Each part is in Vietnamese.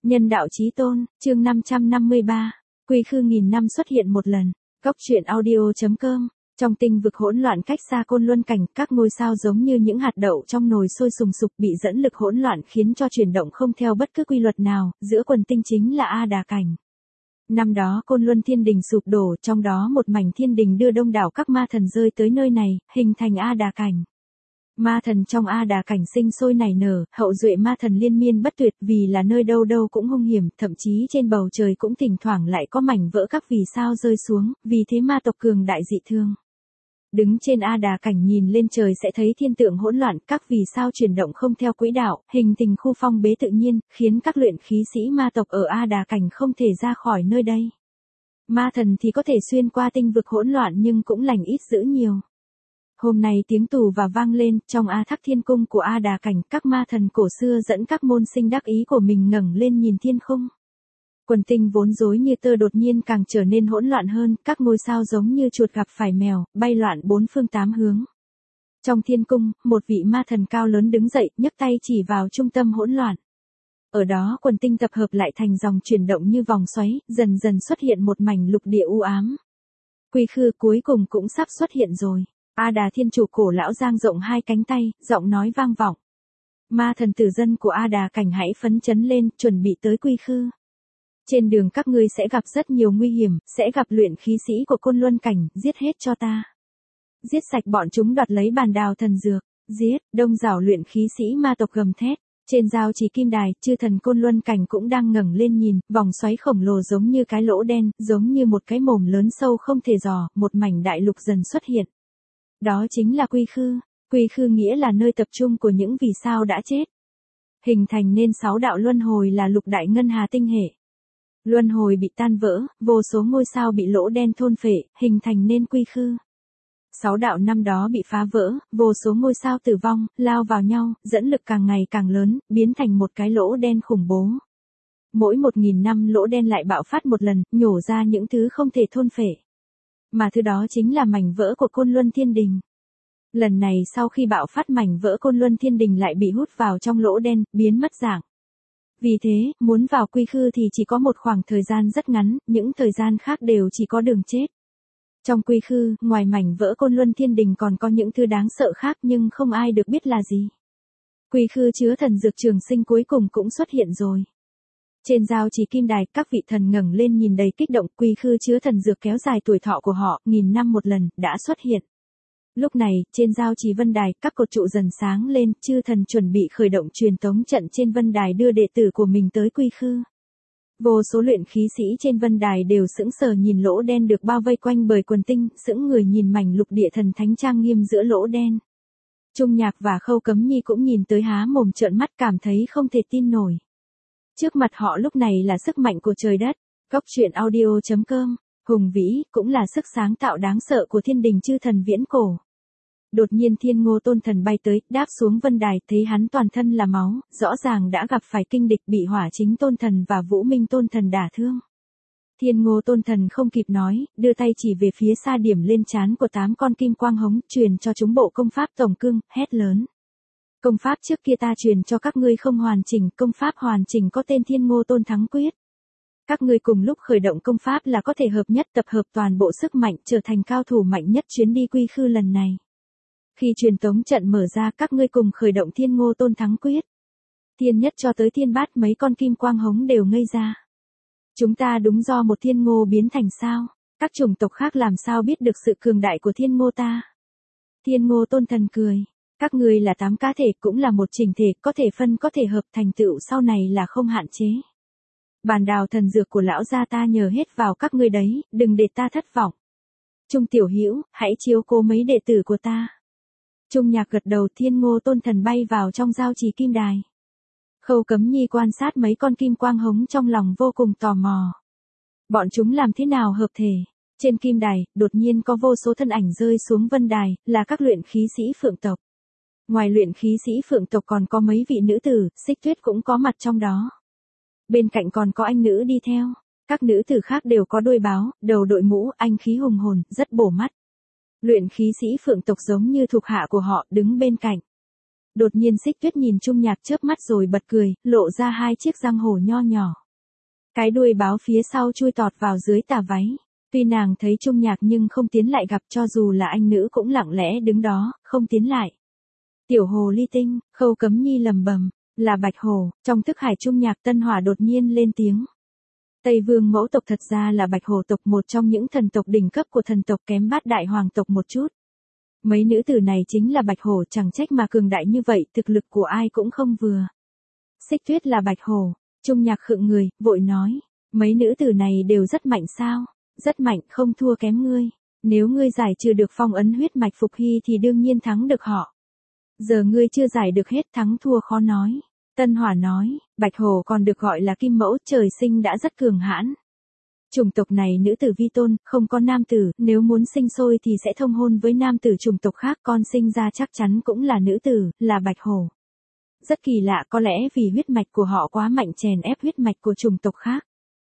Nhân đạo chí tôn, chương 553. Quy khư nghìn năm xuất hiện một lần. Góc truyện audio.com. Trong tinh vực hỗn loạn cách xa Côn Luân cảnh, các ngôi sao giống như những hạt đậu trong nồi sôi sùng sục bị dẫn lực hỗn loạn khiến cho chuyển động không theo bất cứ quy luật nào, giữa quần tinh chính là A Đà cảnh. Năm đó Côn Luân Thiên Đình sụp đổ, trong đó một mảnh thiên đình đưa đông đảo các ma thần rơi tới nơi này, hình thành A Đà cảnh. Ma thần trong A Đà cảnh sinh sôi nảy nở, hậu duệ ma thần liên miên bất tuyệt, vì là nơi đâu đâu cũng hung hiểm, thậm chí trên bầu trời cũng thỉnh thoảng lại có mảnh vỡ các vì sao rơi xuống, vì thế ma tộc cường đại dị thương. Đứng trên A Đà cảnh nhìn lên trời sẽ thấy thiên tượng hỗn loạn, các vì sao chuyển động không theo quỹ đạo, hình thành khu phong bế tự nhiên, khiến các luyện khí sĩ ma tộc ở A Đà cảnh không thể ra khỏi nơi đây. Ma thần thì có thể xuyên qua tinh vực hỗn loạn nhưng cũng lành ít dữ nhiều. Hôm nay tiếng tù và vang lên, trong A Thác Thiên Cung của A Đà cảnh, các ma thần cổ xưa dẫn các môn sinh đắc ý của mình ngẩng lên nhìn thiên khung. Quần tinh vốn rối như tơ đột nhiên càng trở nên hỗn loạn hơn, các ngôi sao giống như chuột gặp phải mèo, bay loạn bốn phương tám hướng. Trong thiên cung, một vị ma thần cao lớn đứng dậy, nhấc tay chỉ vào trung tâm hỗn loạn. Ở đó quần tinh tập hợp lại thành dòng chuyển động như vòng xoáy, dần dần xuất hiện một mảnh lục địa u ám. Quy khư cuối cùng cũng sắp xuất hiện rồi. A Đà Thiên Chủ cổ lão dang rộng hai cánh tay, giọng nói vang vọng. Ma thần tử dân của A Đà cảnh hãy phấn chấn lên, chuẩn bị tới quy khư. Trên đường các ngươi sẽ gặp rất nhiều nguy hiểm, sẽ gặp luyện khí sĩ của Côn Luân cảnh, giết hết cho ta. Giết sạch bọn chúng, đoạt lấy bàn đào thần dược, giết, đông đảo luyện khí sĩ ma tộc gầm thét. Trên giao trì kim đài, chư thần Côn Luân cảnh cũng đang ngẩng lên nhìn, vòng xoáy khổng lồ giống như cái lỗ đen, giống như một cái mồm lớn sâu không thể dò, một mảnh đại lục dần xuất hiện. Đó chính là quy khư. Quy khư nghĩa là nơi tập trung của những vì sao đã chết. Hình thành nên 6 đạo luân hồi là lục đại ngân hà tinh hệ. Luân hồi bị tan vỡ, vô số ngôi sao bị lỗ đen thôn phệ, hình thành nên quy khư. 6 đạo năm đó bị phá vỡ, vô số ngôi sao tử vong, lao vào nhau, dẫn lực càng ngày càng lớn, biến thành một cái lỗ đen khủng bố. Mỗi 1000 năm lỗ đen lại bạo phát một lần, nhổ ra những thứ không thể thôn phệ. Mà thứ đó chính là mảnh vỡ của Côn Luân Thiên Đình. Lần này sau khi bạo phát mảnh vỡ Côn Luân Thiên Đình lại bị hút vào trong lỗ đen, biến mất dạng. Vì thế, muốn vào quy khư thì chỉ có một khoảng thời gian rất ngắn, những thời gian khác đều chỉ có đường chết. Trong quy khư, ngoài mảnh vỡ Côn Luân Thiên Đình còn có những thứ đáng sợ khác nhưng không ai được biết là gì. Quy khư chứa thần dược trường sinh cuối cùng cũng xuất hiện rồi. Trên giao trì kim đài, các vị thần ngẩng lên nhìn đầy kích động, quy khư chứa thần dược kéo dài tuổi thọ của họ, 1000 năm một lần, đã xuất hiện. Lúc này, trên giao trì vân đài, các cột trụ dần sáng lên, chư thần chuẩn bị khởi động truyền tống trận trên vân đài đưa đệ tử của mình tới quy khư. Vô số luyện khí sĩ trên vân đài đều sững sờ nhìn lỗ đen được bao vây quanh bởi quần tinh, sững người nhìn mảnh lục địa thần thánh trang nghiêm giữa lỗ đen. Trung Nhạc và Khâu Cấm Nhi cũng nhìn tới há mồm trợn mắt cảm thấy không thể tin nổi. Trước mặt họ lúc này là sức mạnh của trời đất. Góc truyện audio.com. Hùng vĩ, cũng là sức sáng tạo đáng sợ của thiên đình chư thần viễn cổ. Đột nhiên Thiên Ngô Tôn Thần bay tới, đáp xuống vân đài, thấy hắn toàn thân là máu, rõ ràng đã gặp phải kinh địch, bị Hỏa Chính Tôn Thần và Vũ Minh Tôn Thần đả thương. Thiên Ngô Tôn Thần không kịp nói, đưa tay chỉ về phía xa điểm lên trán của 8 con kim quang hống, truyền cho chúng bộ công pháp tổng cương, hét lớn. Công pháp trước kia ta truyền cho các ngươi không hoàn chỉnh, công pháp hoàn chỉnh có tên Thiên Ngô Tôn Thắng Quyết. Các ngươi cùng lúc khởi động công pháp là có thể hợp nhất, tập hợp toàn bộ sức mạnh, trở thành cao thủ mạnh nhất chuyến đi quy khư lần này. Khi truyền tống trận mở ra, các ngươi cùng khởi động Thiên Ngô Tôn Thắng Quyết. Thiên nhất cho tới thiên bát, mấy con kim quang hống đều ngây ra. Chúng ta đúng do một thiên ngô biến thành sao? Các chủng tộc khác làm sao biết được sự cường đại của thiên ngô ta? Thiên Ngô Tôn Thần cười. Các ngươi là 8 cá thể, cũng là một chỉnh thể, có thể phân có thể hợp, thành tựu sau này là không hạn chế. Bàn đào thần dược của lão gia ta nhờ hết vào các ngươi đấy, đừng để ta thất vọng. Trung Tiểu Hữu, hãy chiếu cố mấy đệ tử của ta. Trung Nhạc gật đầu. Thiên Ngô Tôn Thần bay vào trong giao trì kim đài. Khâu Cấm Nhi quan sát mấy con kim quang hống trong lòng vô cùng tò mò. Bọn chúng làm thế nào hợp thể? Trên kim đài, đột nhiên có vô số thân ảnh rơi xuống vân đài, là các luyện khí sĩ phượng tộc. Ngoài luyện khí sĩ phượng tộc còn có mấy vị nữ tử, Xích Tuyết cũng có mặt trong đó. Bên cạnh còn có anh nữ đi theo. Các nữ tử khác đều có đuôi báo, đầu đội mũ, anh khí hùng hồn, rất bổ mắt. Luyện khí sĩ phượng tộc giống như thuộc hạ của họ, đứng bên cạnh. Đột nhiên Xích Tuyết nhìn Trung Nhạc chớp mắt rồi bật cười, lộ ra hai chiếc răng hổ nho nhỏ. Cái đuôi báo phía sau chui tọt vào dưới tà váy. Tuy nàng thấy Trung Nhạc nhưng không tiến lại gặp, cho dù là anh nữ cũng lặng lẽ đứng đó, không tiến lại. Tiểu hồ ly tinh, Khâu Cấm Nhi lầm bầm, là bạch hồ. Trong thức hải Trung Nhạc Tân Hỏa đột nhiên lên tiếng. Tây Vương mẫu tộc thật ra là bạch hồ tộc, một trong những thần tộc đỉnh cấp của thần tộc, kém Bát Đại Hoàng tộc một chút. Mấy nữ tử này chính là bạch hổ, chẳng trách mà cường đại như vậy, thực lực của ai cũng không vừa. Xích Tuyết là bạch hổ. Trung Nhạc khựng người, vội nói, mấy nữ tử này đều rất mạnh sao? Rất mạnh, không thua kém ngươi. Nếu ngươi giải trừ được phong ấn huyết mạch Phục Hy thì đương nhiên thắng được họ. Giờ ngươi chưa giải được hết, thắng thua khó nói. Tân Hỏa nói, bạch hổ còn được gọi là kim mẫu, trời sinh đã rất cường hãn. Chủng tộc này nữ tử vi tôn, không có nam tử, nếu muốn sinh sôi thì sẽ thông hôn với nam tử chủng tộc khác, con sinh ra chắc chắn cũng là nữ tử, là bạch hổ. Rất kỳ lạ, có lẽ vì huyết mạch của họ quá mạnh chèn ép huyết mạch của chủng tộc khác.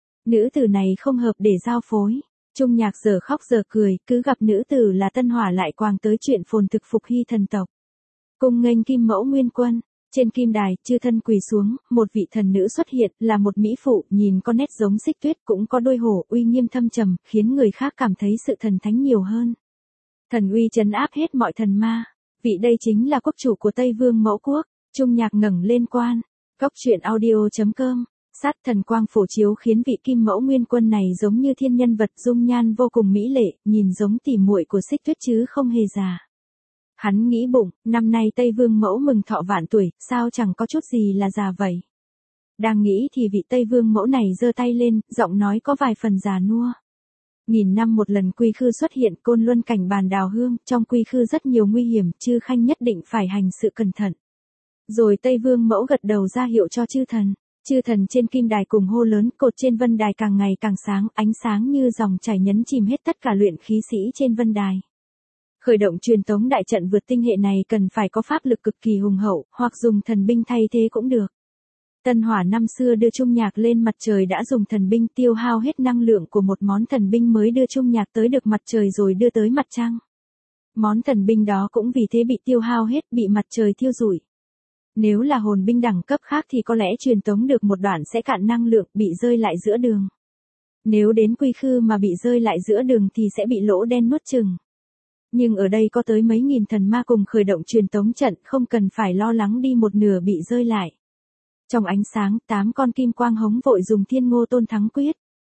Nữ tử này không hợp để giao phối. Trung Nhạc giờ khóc giờ cười, cứ gặp nữ tử là Tân Hỏa lại quàng tới chuyện phồn thực Phục Hy thần tộc. Cung nghênh kim mẫu nguyên quân. Trên kim đài, chư thân quỳ xuống, một vị thần nữ xuất hiện, là một mỹ phụ, nhìn có nét giống Xích Tuyết, cũng có đôi hổ, uy nghiêm thâm trầm, khiến người khác cảm thấy sự thần thánh nhiều hơn. Thần uy trấn áp hết mọi thần ma. Vị đây chính là quốc chủ của Tây Vương mẫu quốc. Trung Nhạc ngẩng lên quan. Góc truyện audio.com. Sát thần quang phổ chiếu khiến vị kim mẫu nguyên quân này giống như thiên nhân vật, dung nhan vô cùng mỹ lệ, nhìn giống tỉ muội của Xích Tuyết chứ không hề già. Hắn nghĩ bụng, năm nay Tây Vương mẫu mừng thọ vạn tuổi, sao chẳng có chút gì là già vậy. Đang nghĩ thì vị Tây Vương mẫu này giơ tay lên, giọng nói có vài phần già nua. Nghìn năm một lần quy khư xuất hiện, Côn Luân cảnh bàn đào hương, trong quy khư rất nhiều nguy hiểm, chư khanh nhất định phải hành sự cẩn thận. Rồi Tây Vương mẫu gật đầu ra hiệu cho chư thần. Chư thần trên kim đài cùng hô lớn, cột trên vân đài càng ngày càng sáng, ánh sáng như dòng chảy nhấn chìm hết tất cả luyện khí sĩ trên vân đài. Khởi động truyền tống đại trận vượt tinh hệ này cần phải có pháp lực cực kỳ hùng hậu, hoặc dùng thần binh thay thế cũng được. Tân Hỏa năm xưa đưa Trung Nhạc lên mặt trời đã dùng thần binh, tiêu hao hết năng lượng của một món thần binh mới đưa Trung Nhạc tới được mặt trời rồi đưa tới mặt trăng. Món thần binh đó cũng vì thế bị tiêu hao hết, bị mặt trời thiêu rụi. Nếu là hồn binh đẳng cấp khác thì có lẽ truyền tống được một đoạn sẽ cạn năng lượng, bị rơi lại giữa đường. Nếu đến quy khư mà bị rơi lại giữa đường thì sẽ bị lỗ đen nuốt chừng. Nhưng ở đây có tới mấy nghìn thần ma cùng khởi động truyền tống trận, không cần phải lo lắng đi một nửa bị rơi lại. Trong ánh sáng, 8 con kim quang hống vội dùng Thiên Ngô Tôn Thắng Quyết.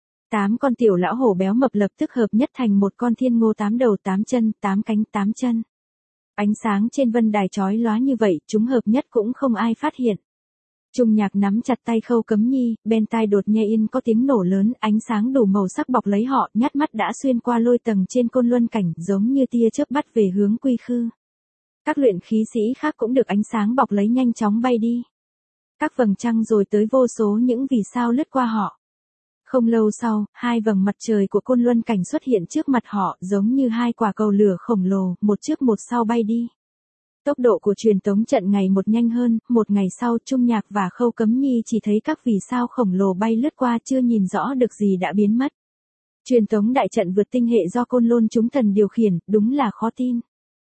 8 con tiểu lão hổ béo mập lập tức hợp nhất thành một con thiên ngô 8 đầu 8 chân, 8 cánh 8 chân. Ánh sáng trên vân đài chói lóa như vậy, chúng hợp nhất cũng không ai phát hiện. Trung Nhạc nắm chặt tay Khâu Cấm Nhi, bên tai đột nhiên yên có tiếng nổ lớn, ánh sáng đủ màu sắc bọc lấy họ, nhát mắt đã xuyên qua lôi tầng trên Côn Luân cảnh, giống như tia chớp bắt về hướng quy khư. Các luyện khí sĩ khác cũng được ánh sáng bọc lấy nhanh chóng bay đi. Các vầng trăng rồi tới vô số những vì sao lướt qua họ. Không lâu sau, 2 vầng mặt trời của Côn Luân cảnh xuất hiện trước mặt họ, giống như 2 quả cầu lửa khổng lồ, một trước một sau bay đi. Tốc độ của truyền tống trận ngày một nhanh hơn, một ngày sau Trung Nhạc và Khâu Cấm Nhi chỉ thấy các vì sao khổng lồ bay lướt qua, chưa nhìn rõ được gì đã biến mất. Truyền tống đại trận vượt tinh hệ do Côn Lôn chúng thần điều khiển, đúng là khó tin.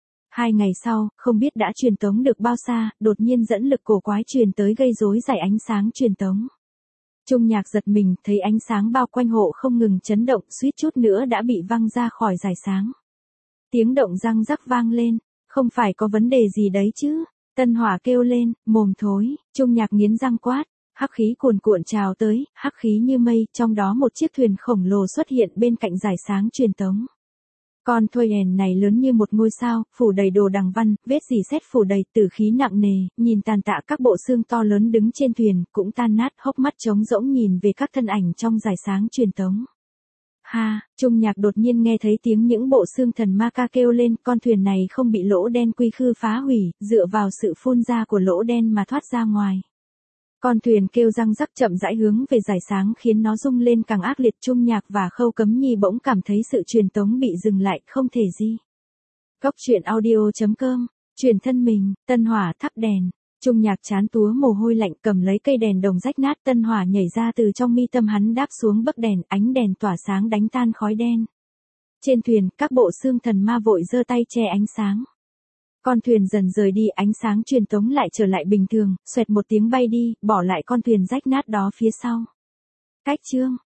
2 ngày sau, không biết đã truyền tống được bao xa, đột nhiên dẫn lực cổ quái truyền tới gây rối giải ánh sáng truyền tống. Trung Nhạc giật mình, thấy ánh sáng bao quanh hộ không ngừng chấn động, suýt chút nữa đã bị văng ra khỏi giải sáng. Tiếng động răng rắc vang lên, không phải có vấn đề gì đấy chứ? Tân Hỏa kêu lên, mồm thối. Trung Nhạc nghiến răng quát, hắc khí cuồn cuộn trào tới, hắc khí như mây, trong đó một chiếc thuyền khổng lồ xuất hiện bên cạnh giải sáng truyền tống. Con Thoyen này lớn như một ngôi sao, phủ đầy đồ đằng văn, vết dì xét phủ đầy, tử khí nặng nề, nhìn tàn tạ các bộ xương to lớn đứng trên thuyền, cũng tan nát, hốc mắt trống rỗng nhìn về các thân ảnh trong giải sáng truyền tống. Ha, Trung Nhạc đột nhiên nghe thấy tiếng những bộ xương thần ma ca kêu lên, con thuyền này không bị lỗ đen quy khư phá hủy, dựa vào sự phun ra của lỗ đen mà thoát ra ngoài. Con thuyền kêu răng rắc chậm rãi hướng về giải sáng khiến nó rung lên càng ác liệt. Trung Nhạc và Khâu Cấm Nhi bỗng cảm thấy sự truyền tống bị dừng lại, không thể gì. Góc truyện audio.com, truyền thân mình, Tân Hỏa thắp đèn. Trung Nhạc chán túa mồ hôi lạnh, cầm lấy cây đèn đồng rách nát. Tân Hỏa nhảy ra từ trong mi tâm hắn, đáp xuống bấc đèn, ánh đèn tỏa sáng đánh tan khói đen. Trên thuyền, các bộ xương thần ma vội giơ tay che ánh sáng. Con thuyền dần rời đi, ánh sáng truyền tống lại trở lại bình thường, xoẹt một tiếng bay đi, bỏ lại con thuyền rách nát đó phía sau. Cách chương